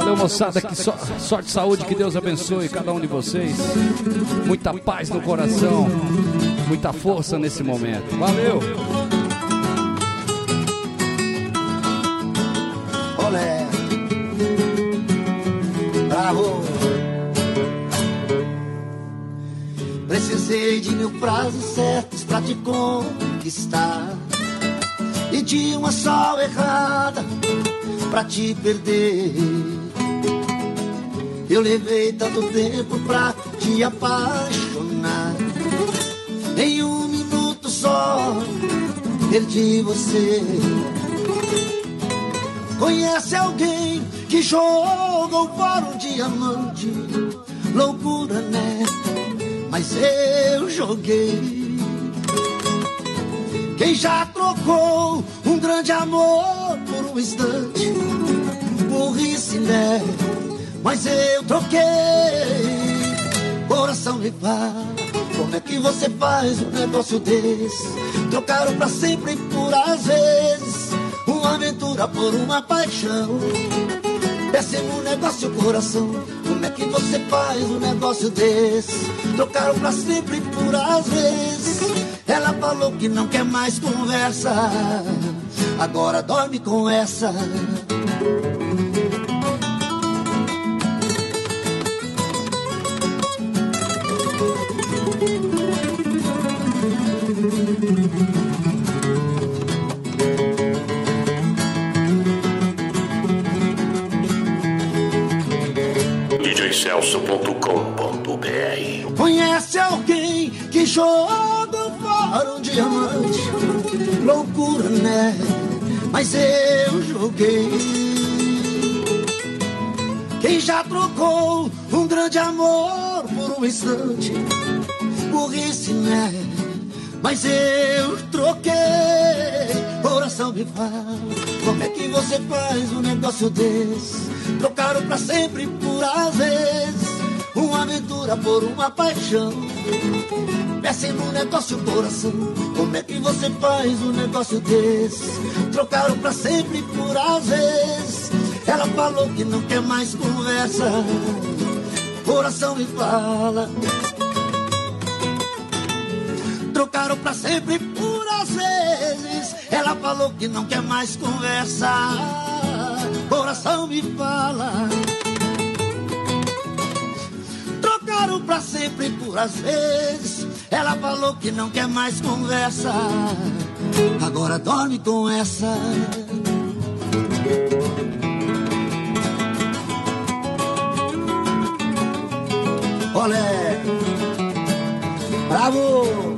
Valeu, moçada, que sorte e saúde, que Deus abençoe cada um de vocês. Muita paz no coração, muita força nesse momento. Valeu! Olé, bravo. Precisei de 1000 prazos certos pra te conquistar e de uma só errada pra te perder. Eu levei tanto tempo pra te apaixonar. Em 1 minuto só perdi você. Conhece alguém que jogou fora um diamante? Loucura, né? Mas eu joguei. Quem já trocou um grande amor por um instante? Burrice, né? Mas eu troquei. Coração me fala, como é que você faz um negócio desse? Trocaram pra sempre e por às vezes uma aventura por uma paixão. Péssimo negócio, coração, como é que você faz um negócio desse? Trocaram pra sempre e por às vezes. Ela falou que não quer mais conversa, agora dorme com essa. djcelso.com.br. Conhece alguém que joga fora um diamante? Loucura, né? Mas eu joguei. Quem já trocou um grande amor por um instante? Burrice, né? Mas eu troquei. Coração me fala, como é que você faz um negócio desse? Trocaram pra sempre e por às vezes uma aventura por uma paixão. Péssimo negócio, coração, como é que você faz um negócio desse? Trocaram pra sempre e por às vezes. Ela falou que não quer mais conversa. Coração me fala. Trocaram pra sempre e por às vezes. Ela falou que não quer mais conversa. Coração me fala. Trocaram pra sempre e por às vezes. Ela falou que não quer mais conversa, agora dorme com essa. Olé, bravo.